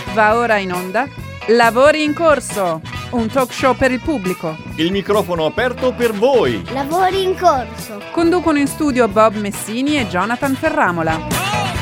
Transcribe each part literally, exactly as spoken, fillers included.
Va ora in onda Lavori in corso, un talk show per il pubblico. Il microfono aperto per voi. Lavori in corso. Conducono in studio Bob Messini e Jonathan Ferramola.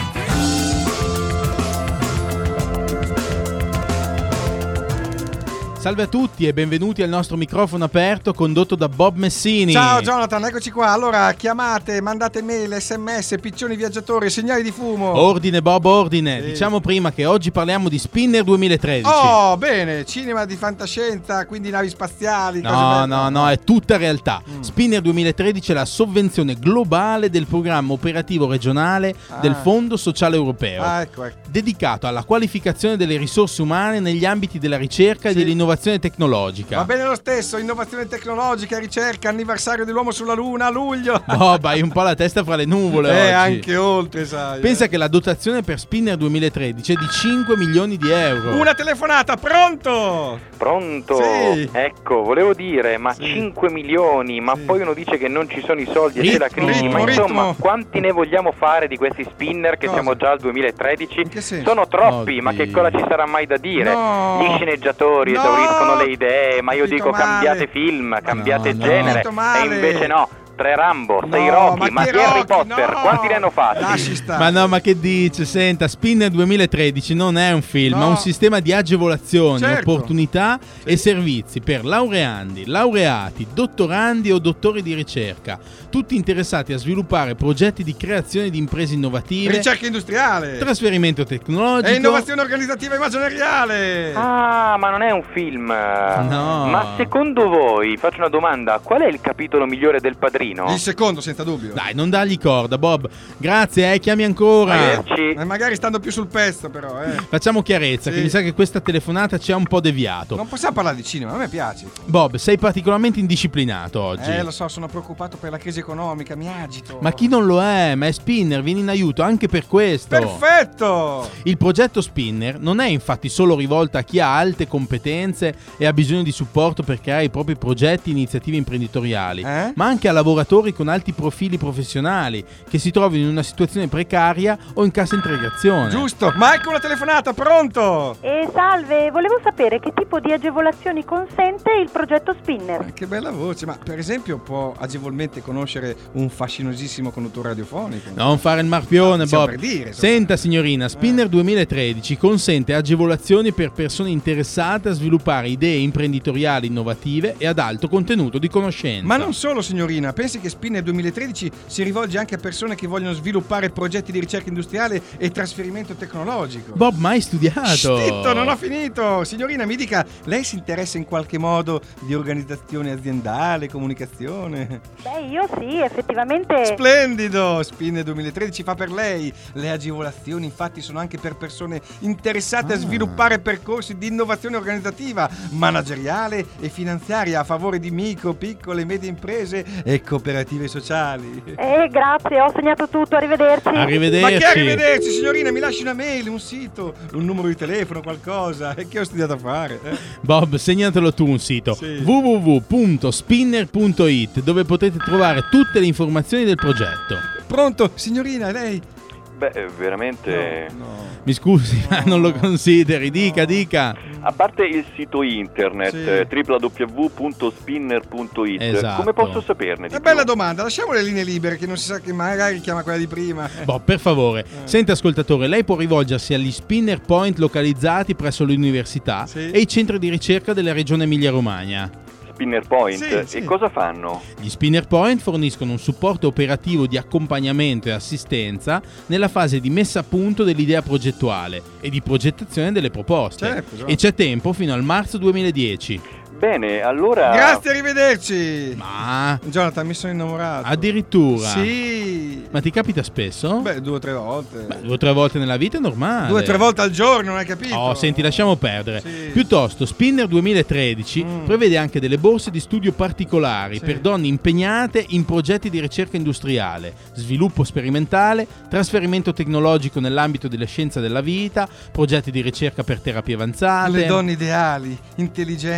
Salve a tutti e benvenuti al nostro microfono aperto condotto da Bob Messini. Ciao Jonathan, eccoci qua. Allora, chiamate, mandate mail, sms, piccioni viaggiatori, segnali di fumo. Ordine Bob, ordine. Sì. Diciamo prima che oggi parliamo di Spinner duemilatredici. Oh, bene, cinema di fantascienza, quindi navi spaziali. cose No, belle. no, no, è tutta realtà. Mm. Spinner duemilatredici è la sovvenzione globale del programma operativo regionale Ah. del Fondo Sociale Europeo, Ah, ecco, ecco. dedicato alla qualificazione delle risorse umane negli ambiti della ricerca Sì. e dell'innovazione tecnologica. Va bene lo stesso, innovazione tecnologica, ricerca, anniversario dell'uomo sulla Luna a luglio. Bob, hai un po' la testa fra le nuvole Eh, oggi. anche oltre, sai. Pensa eh. che la dotazione per Spinner duemilatredici è di cinque milioni di euro. Una telefonata, pronto? Pronto? Sì. Ecco, volevo dire, ma Sì. cinque milioni, ma Sì. poi uno dice che non ci sono i soldi e c'è la Ritmo, crisi, ritmo, ma insomma, ritmo. quanti ne vogliamo fare di questi spinner che Cosa? siamo già al duemilatredici? In che senso? Sono troppi, Oddio. ma che cosa ci sarà mai da dire? No. Gli sceneggiatori No. esauriscono le idee, ma io Capito dico male. cambiate film, cambiate no. genere, Capito male. e invece no. Tre Rambo, sei No, Rocky, ma ma che che Harry Rocky? Potter, No. quanti ne hanno fatti? Lasci stare. Ma no, ma che dice? Senta, Spinner duemilatredici non è un film, No. ma un sistema di agevolazioni, Certo. opportunità Sì. e servizi per laureandi, laureati, dottorandi o dottori di ricerca, tutti interessati a sviluppare progetti di creazione di imprese innovative, Ricerca industriale. trasferimento tecnologico. E innovazione organizzativa immaginieriale. Ah, ma non è un film. No. Ma secondo voi, faccio una domanda, qual è il capitolo migliore del Padrino? Il secondo, senza dubbio. Dai, non dargli corda, Bob. Grazie, eh, chiami ancora. Arrivederci. Eh, magari stando più sul pezzo, però, eh. Facciamo chiarezza, Sì. che mi sa che questa telefonata ci ha un po' deviato. Non possiamo parlare di cinema, a me piace. Bob, sei particolarmente indisciplinato oggi. Eh, lo so, sono preoccupato per la crisi economica, mi agito. Ma chi non lo è? Ma è Spinner, vieni in aiuto anche per questo. Perfetto! Il progetto Spinner non è infatti solo rivolto a chi ha alte competenze e ha bisogno di supporto per creare i propri progetti e iniziative imprenditoriali, Eh? ma anche a lavoratori con alti profili professionali che si trovino in una situazione precaria o in cassa integrazione. Giusto, ma ecco una telefonata, pronto? Eh, salve, volevo sapere che tipo di agevolazioni consente il progetto Spinner. Eh, Che bella voce, ma per esempio può agevolmente conoscere un fascinosissimo conduttore radiofonico? Non fare il marpione, Stiamo Bob. per dire, insomma. Senta, signorina, Spinner duemilatredici consente agevolazioni per persone interessate a sviluppare idee imprenditoriali innovative e ad alto contenuto di conoscenza. Ma non solo, signorina, pensi che Spinner duemilatredici si rivolge anche a persone che vogliono sviluppare progetti di ricerca industriale e trasferimento tecnologico? Bob, mai studiato? Zitto, non ho finito! Signorina, mi dica, lei si interessa in qualche modo di organizzazione aziendale, comunicazione? Beh, io sì, effettivamente. Splendido! Spinner duemilatredici fa per lei. Le agevolazioni infatti sono anche per persone interessate a sviluppare percorsi di innovazione organizzativa, manageriale e finanziaria a favore di micro, piccole e medie imprese e cooperative sociali. Eh, grazie, ho segnato tutto, arrivederci. Arrivederci. Ma che arrivederci, signorina, mi lasci una mail, un sito, un numero di telefono, qualcosa. E che ho studiato a fare? Eh? Bob, segnatelo tu un sito, Sì. w w w punto spinner punto i t, dove potete trovare tutte le informazioni del progetto. Pronto, signorina, è lei? Beh, veramente... No, no. Mi scusi, ma non lo consideri, dica, dica. A parte il sito internet Sì. eh, w w w punto spinner punto i t, Esatto. come posso saperne di Una più? bella domanda, lasciamo le linee libere che non si sa che magari chiama quella di prima. Bob, per favore, senta ascoltatore, lei può rivolgersi agli spinner point localizzati presso le università Sì. e i centri di ricerca della regione Emilia-Romagna. Spinner Point, Sì, e sì. cosa fanno? Gli Spinner Point forniscono un supporto operativo di accompagnamento e assistenza nella fase di messa a punto dell'idea progettuale e di progettazione delle proposte. Certo, esatto. E c'è tempo fino al marzo duemiladieci. Bene, allora... Grazie, arrivederci. Ma Jonathan, mi sono innamorato. addirittura? Sì. Ma ti capita spesso? Beh, due o tre volte. Beh, due o tre volte nella vita è normale. Due o tre volte al giorno, non hai capito? Oh, senti, lasciamo perdere. Sì. Piuttosto, Spinner duemilatredici Mm. prevede anche delle borse di studio particolari Sì. per donne impegnate in progetti di ricerca industriale, sviluppo sperimentale, trasferimento tecnologico nell'ambito delle scienze della vita, progetti di ricerca per terapie avanzate. Le donne ideali, intelligenti, intraprendenti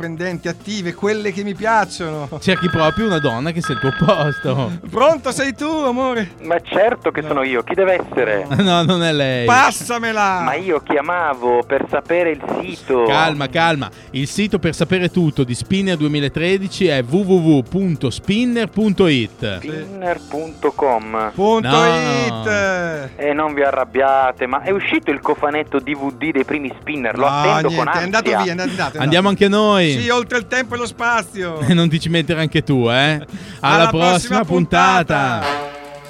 intraprendenti, attive, quelle che mi piacciono. Cerchi proprio una donna che sia al tuo posto. Pronto, sei tu, amore? Ma certo che No. sono io, chi deve essere? No, non è lei. Passamela! Ma io chiamavo per sapere il sito. Calma, calma. Il sito per sapere tutto di Spinner duemilatredici è w w w punto spinner punto it. Spinner punto com. Punto No. it. E non vi arrabbiate, ma è uscito il cofanetto D V D dei primi Spinner, lo No, attendo niente, con è ansia. andato via, è andato, è andato. Andiamo anche noi. Sì, oltre il tempo e lo spazio. E non ti ci mettere anche tu, eh? Alla, Alla prossima, prossima puntata. puntata.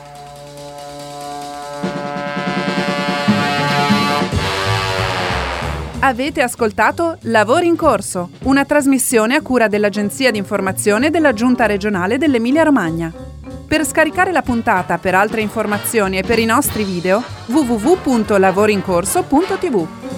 Avete ascoltato Lavori in corso, una trasmissione a cura dell'Agenzia di Informazione della Giunta regionale dell'Emilia-Romagna. Per scaricare la puntata, per altre informazioni e per i nostri video, w w w punto lavoriincorso punto t v.